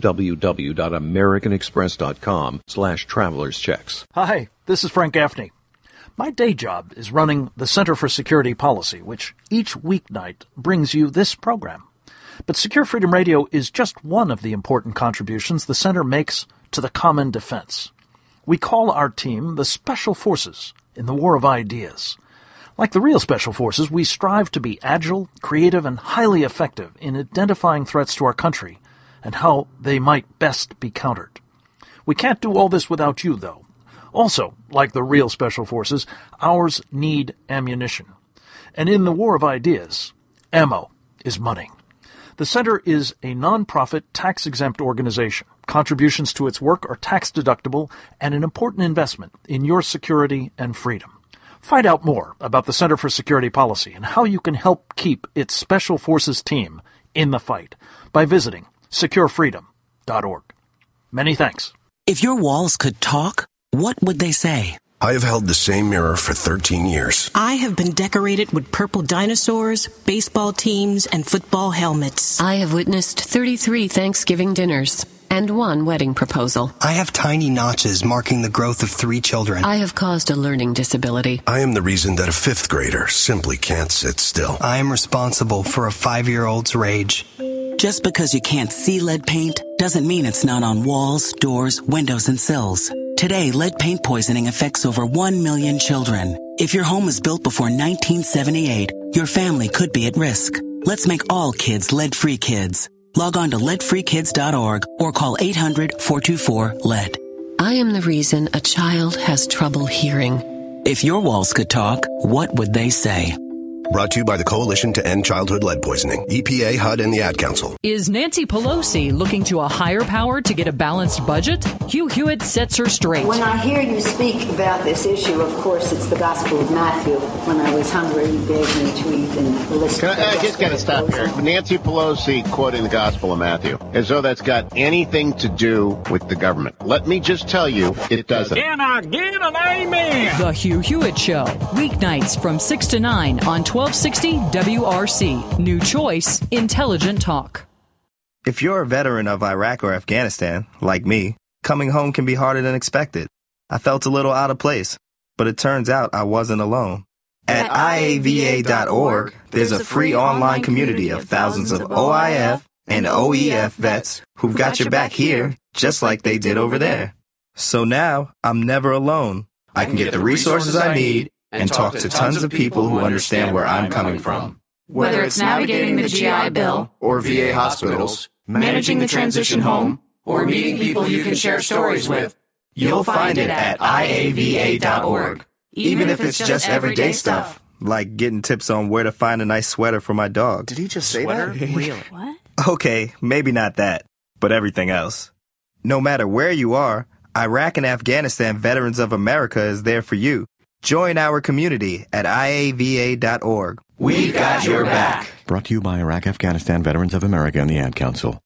www.americanexpress.com slash travelers checks. Hi, this is Frank Gaffney. My day job is running the Center for Security Policy, which each weeknight brings you this program. But Secure Freedom Radio is just one of the important contributions the Center makes to the common defense. We call our team the Special Forces in the War of Ideas. Like the real Special Forces, we strive to be agile, creative, and highly effective in identifying threats to our country and how they might best be countered. We can't do all this without you, though. Also, like the real Special Forces, ours need ammunition. And in the War of Ideas, ammo is money. The Center is a non-profit, tax-exempt organization. Contributions to its work are tax-deductible and an important investment in your security and freedom. Find out more about the Center for Security Policy and how you can help keep its Special Forces team in the fight by visiting secure freedom dot org. Many thanks. If your walls could talk, what would they say? I have held the same mirror for thirteen years. I have been decorated with purple dinosaurs, baseball teams, and football helmets. I have witnessed thirty-three Thanksgiving dinners and one wedding proposal. I have tiny notches marking the growth of three children. I have caused a learning disability. I am the reason that a fifth grader simply can't sit still. I am responsible for a five-year-old's rage. Just because you can't see lead paint doesn't mean it's not on walls, doors, windows, and sills. Today, lead paint poisoning affects over one million children. If your home was built before nineteen seventy-eight, your family could be at risk. Let's make all kids lead-free kids. Log on to lead free kids dot org or call eight hundred, four two four, lead. I am the reason a child has trouble hearing. If your walls could talk, what would they say? Brought to you by the Coalition to End Childhood Lead Poisoning, E P A, H U D, and the Ad Council. Is Nancy Pelosi looking to a higher power to get a balanced budget? Hugh Hewitt sets her straight. When I hear you speak about this issue, of course, it's the Gospel of Matthew. When I was hungry, you gave me to eat, and the list. Can I, I just got to stop here. Nancy Pelosi quoting the Gospel of Matthew, as though that's got anything to do with the government. Let me just tell you, it doesn't. Can I get an amen? The Hugh Hewitt Show, weeknights from six to nine on twelve sixty W R C. New choice, intelligent talk. If you're a veteran of Iraq or Afghanistan, like me, coming home can be harder than expected. I felt a little out of place, but it turns out I wasn't alone. At I A V A dot org, there's a free online community of thousands of O I F and O E F vets who've got your back here, just like they did over there. So now, I'm never alone. I can get the resources I need and talk to tons of people who understand where I'm coming from. Whether it's navigating the G I Bill, or V A hospitals, managing the transition home, or meeting people you can share stories with, you'll find it at I A V A dot org. Even if it's just everyday stuff, like getting tips on where to find a nice sweater for my dog. Did he just say Sweater? that? Really? What? Okay, maybe not that, but everything else. No matter where you are, Iraq and Afghanistan Veterans of America is there for you. Join our community at I A V A dot org. We've got your back. Brought to you by Iraq Afghanistan Veterans of America and the Ad Council.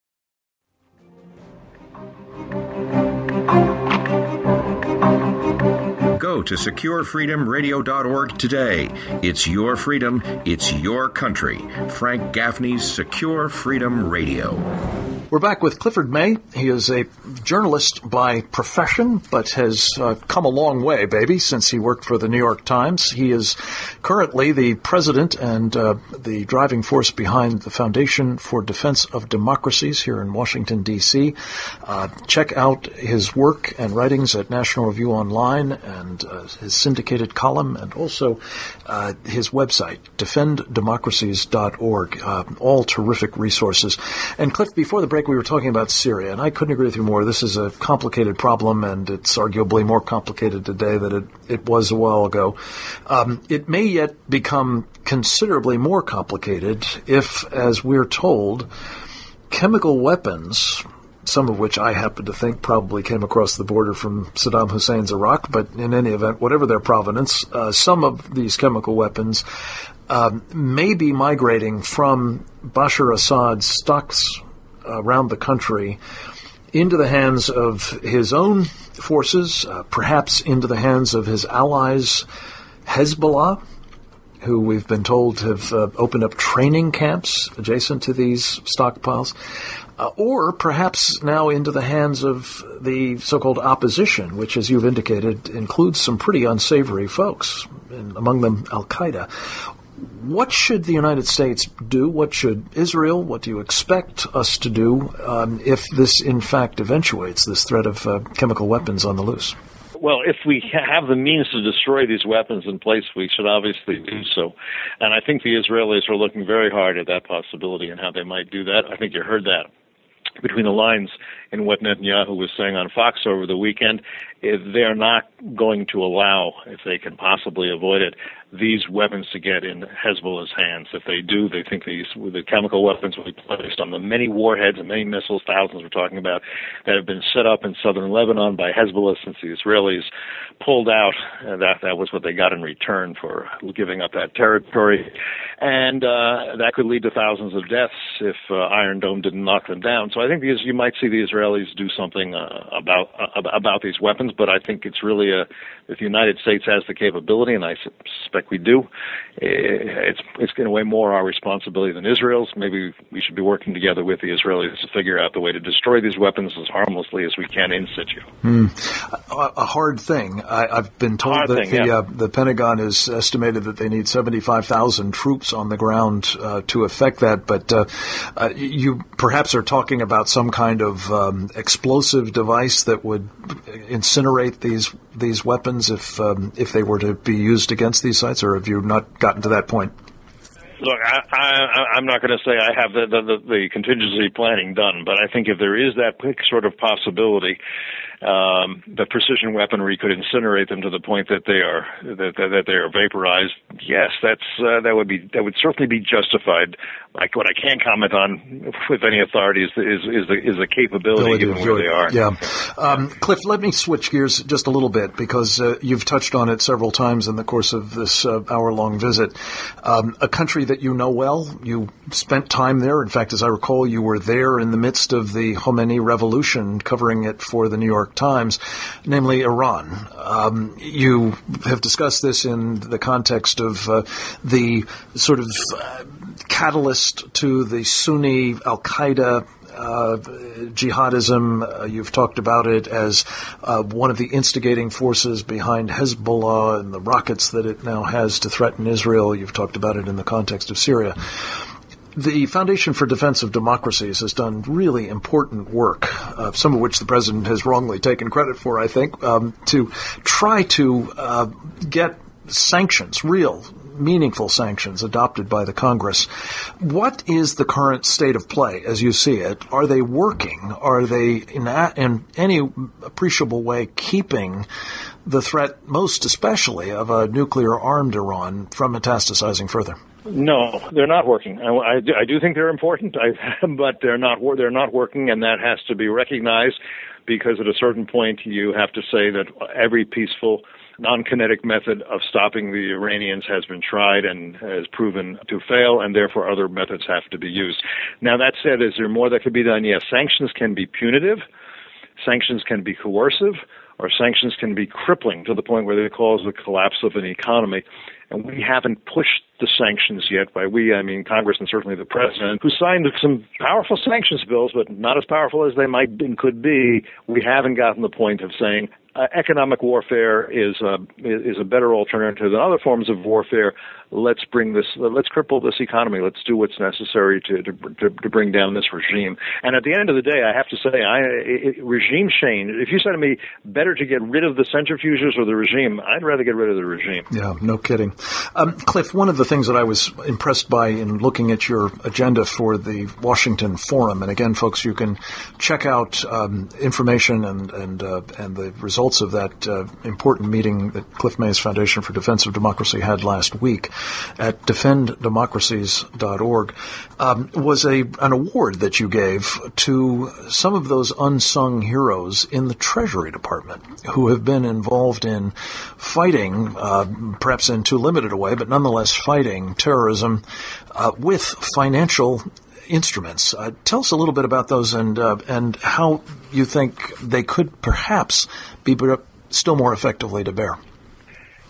Go to secure freedom radio dot org today. It's your freedom. It's your country. Frank Gaffney's Secure Freedom Radio. We're back with Clifford May. He is a journalist by profession, but has uh, come a long way, baby, since he worked for the New York Times. He is currently the president and uh, the driving force behind the Foundation for Defense of Democracies here in Washington, D C Uh, check out his work and writings at National Review Online and uh, his syndicated column, and also uh, his website, defend democracies dot org. Uh, all terrific resources. And Cliff, before the break, we were talking about Syria, and I couldn't agree with you more. This is a complicated problem, and it's arguably more complicated today than it, it was a while ago. Um, it may yet become considerably more complicated if, as we're told, chemical weapons, some of which I happen to think probably came across the border from Saddam Hussein's Iraq, but in any event, whatever their provenance, uh, some of these chemical weapons um, may be migrating from Bashar Assad's stocks around the country into the hands of his own forces, uh, perhaps into the hands of his allies, Hezbollah, who we've been told have uh, opened up training camps adjacent to these stockpiles, uh, or perhaps now into the hands of the so-called opposition, which, as you've indicated, includes some pretty unsavory folks, and among them Al-Qaeda. What should the United States do? What should Israel, what do you expect us to do um, if this, in fact, eventuates, this threat of uh, chemical weapons on the loose? Well, if we have the means to destroy these weapons in place, we should obviously do so. And I think the Israelis are looking very hard at that possibility and how they might do that. I think you heard that between the lines in what Netanyahu was saying on Fox over the weekend. If they're not going to allow, if they can possibly avoid it, these weapons to get in Hezbollah's hands. If they do, they think these the chemical weapons will be placed on the many warheads and many missiles, thousands we're talking about, that have been set up in southern Lebanon by Hezbollah since the Israelis pulled out. Uh, that that was what they got in return for giving up that territory. And uh, that could lead to thousands of deaths if uh, Iron Dome didn't knock them down. So I think these, you might see the Israelis do something uh, about uh, about these weapons. But I think it's really a, if the United States has the capability, and I suspect we do, it's it's in a way more our responsibility than Israel's. Maybe we should be working together with the Israelis to figure out the way to destroy these weapons as harmlessly as we can in situ. Mm. A, a hard thing. I, I've been told hard that thing, the, yeah. uh, the Pentagon has estimated that they need seventy-five thousand troops on the ground uh, to effect that. But uh, uh, you perhaps are talking about some kind of um, explosive device that would incinerate these these weapons if um, if they were to be used against these sites, or have you not gotten to that point? Look, I, I, I'm not going to say I have the, the, the contingency planning done, but I think if there is that sort of possibility, um, the precision weaponry could incinerate them to the point that they are that, that, that they are vaporized. Yes, that's uh, that would be that would certainly be justified. Like what I can't comment on with any authority is is is the, is the capability given where they are. Yeah, um, Cliff, let me switch gears just a little bit because uh, you've touched on it several times in the course of this uh, hour-long visit. Um, a country that you know well, you spent time there. In fact, as I recall, you were there in the midst of the Khomeini revolution, covering it for the New York Times, namely Iran. Um, you have discussed this in the context of uh, the sort of uh, catalyst to the Sunni Al-Qaeda Uh, jihadism. Uh, you've talked about it as uh, one of the instigating forces behind Hezbollah and the rockets that it now has to threaten Israel. You've talked about it in the context of Syria. The Foundation for Defense of Democracies has done really important work, uh, some of which the president has wrongly taken credit for, I think, um, to try to uh, get sanctions, real meaningful sanctions adopted by the Congress. What is the current state of play as you see it? Are they working? Are they in, a, in any appreciable way keeping the threat, most especially of a nuclear-armed Iran, from metastasizing further? No, they're not working. I, I, I do think they're important, I, but they're not they're not working, and that has to be recognized because at a certain point you have to say that every peaceful non-kinetic method of stopping the Iranians has been tried and has proven to fail, and therefore other methods have to be used. Now, that said, is there more that could be done? Yes, sanctions can be punitive, sanctions can be coercive, or sanctions can be crippling to the point where they cause the collapse of an economy. And we haven't pushed the sanctions yet. By we, I mean Congress and certainly the president, who signed some powerful sanctions bills, but not as powerful as they might and could be. We haven't gotten the point of saying uh, economic warfare is uh, is a better alternative than other forms of warfare. Let's bring this. Let's cripple this economy. Let's do what's necessary to to, to, to bring down this regime. And at the end of the day, I have to say, I, it, regime change. If you said to me, better to get rid of the centrifuges or the regime, I'd rather get rid of the regime. Yeah, no kidding. Um, Cliff, one of the things that I was impressed by in looking at your agenda for the Washington Forum, and again, folks, you can check out um, information and and uh, and the results of that uh, important meeting that Cliff May's Foundation for Defense of Democracy had last week at defend democracies dot org, um, was a an award that you gave to some of those unsung heroes in the Treasury Department who have been involved in fighting, uh, perhaps in too limited a way, but nonetheless fighting terrorism uh, with financial instruments. Uh, tell us a little bit about those and uh, and how you think they could perhaps be brought still more effectively to bear.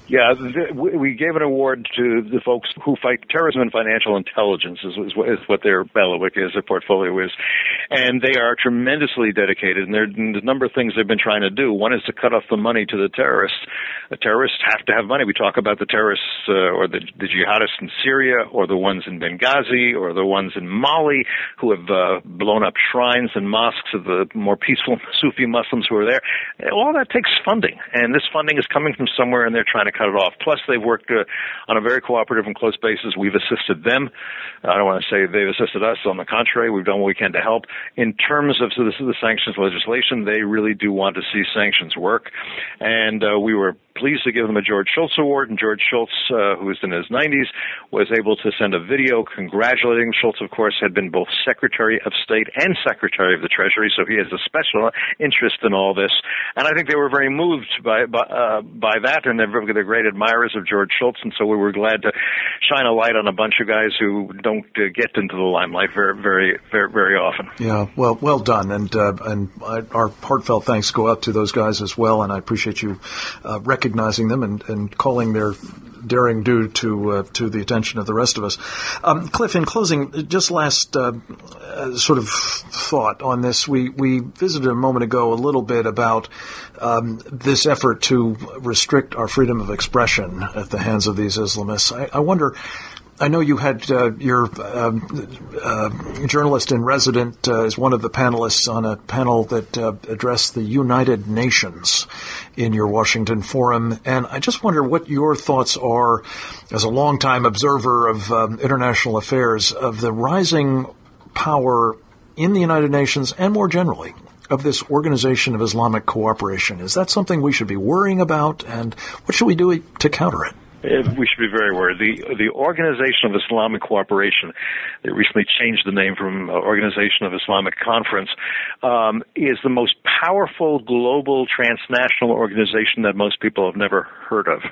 Yeah, th- we gave an award to the folks who fight terrorism and financial intelligence is, is, what, is what their bailiwick is, their portfolio is. And they are tremendously dedicated, and there's a number of things they've been trying to do. One is to cut off the money to the terrorists. The terrorists have to have money. We talk about the terrorists uh, or the, the jihadists in Syria or the ones in Benghazi or the ones in Mali who have uh, blown up shrines and mosques of the more peaceful Sufi Muslims who are there. All that takes funding, and this funding is coming from somewhere, and they're trying to cut it off. Plus, they've worked uh, on a very cooperative and close basis. We've assisted them. I don't want to say they've assisted us. On the contrary, we've done what we can to help. In terms of so this is the sanctions legislation, they really do want to see sanctions work. And uh, we were pleased to give them a George Shultz Award, and George Shultz, uh, who is in his nineties, was able to send a video congratulating. Shultz, of course, had been both Secretary of State and Secretary of the Treasury, so he has a special interest in all this. And I think they were very moved by by, uh, by that, and they're, they're great admirers of George Shultz, and so we were glad to shine a light on a bunch of guys who don't uh, get into the limelight very, very, very, very often. Yeah, well, well done, and uh, and I, our heartfelt thanks go out to those guys as well, and I appreciate you uh, recognizing them and, and calling their daring do to uh, to the attention of the rest of us. Um, Cliff, in closing, just last uh, uh, sort of thought on this. We we visited a moment ago a little bit about um, this effort to restrict our freedom of expression at the hands of these Islamists. I, I wonder. I know you had uh, your um, uh, journalist in resident uh, as one of the panelists on a panel that uh, addressed the United Nations in your Washington forum, and I just wonder what your thoughts are, as a longtime observer of um, international affairs, of the rising power in the United Nations and more generally of this Organization of Islamic Cooperation. Is that something we should be worrying about, and what should we do to counter it? We should be very worried. The the Organization of Islamic Cooperation, they recently changed the name from Organization of Islamic Conference, um, is the most powerful global transnational organization that most people have never heard of.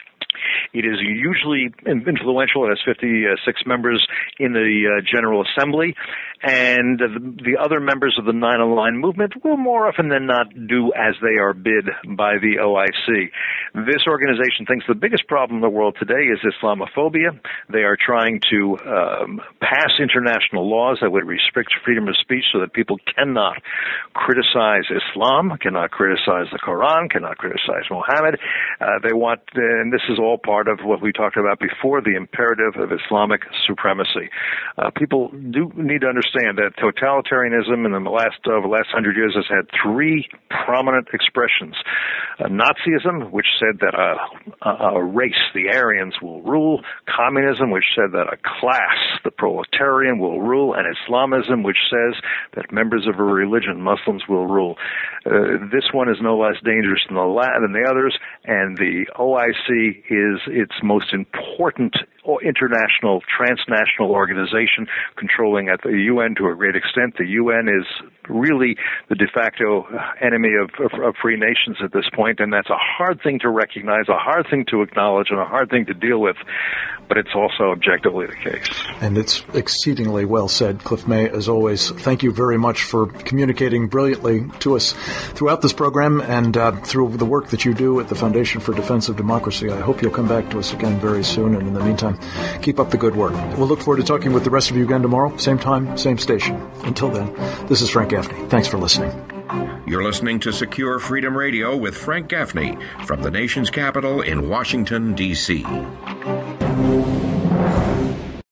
It is usually influential. It has fifty-six members in the uh, General Assembly, and uh, the, the other members of the Nine Aligned Movement will more often than not do as they are bid by the O I C. This organization thinks the biggest problem in the world today is Islamophobia. They are trying to um, pass international laws that would restrict freedom of speech so that people cannot criticize Islam, cannot criticize the Quran, cannot criticize Muhammad. Uh, they want, and this is all part of what we talked about before, the imperative of Islamic supremacy. Uh, people do need to understand that totalitarianism in the last uh, the last hundred years has had three prominent expressions. Uh, Nazism, which said that a, a, a race, the Aryans, will rule. Communism, which said that a class, the proletarian, will rule. And Islamism, which says that members of a religion, Muslims, will rule. Uh, this one is no less dangerous than the, la- than the others, and the O I C is its most important international, transnational organization, controlling at the U N to a great extent. The U N is really the de facto enemy of, of, of free nations at this point, and that's a hard thing to recognize, a hard thing to acknowledge, and a hard thing to deal with, but it's also objectively the case. And it's exceedingly well said, Cliff May, as always. Thank you very much for communicating brilliantly to us throughout this program and uh, through the work that you do at the Foundation for Defense of Democracy. I hope you'll come back to us again very soon, and in the meantime, keep up the good work. We'll look forward to talking with the rest of you again tomorrow, same time, same station. Until then, this is Frank Gaffney. Thanks for listening. You're listening to Secure Freedom Radio with Frank Gaffney from the nation's capital in Washington, D C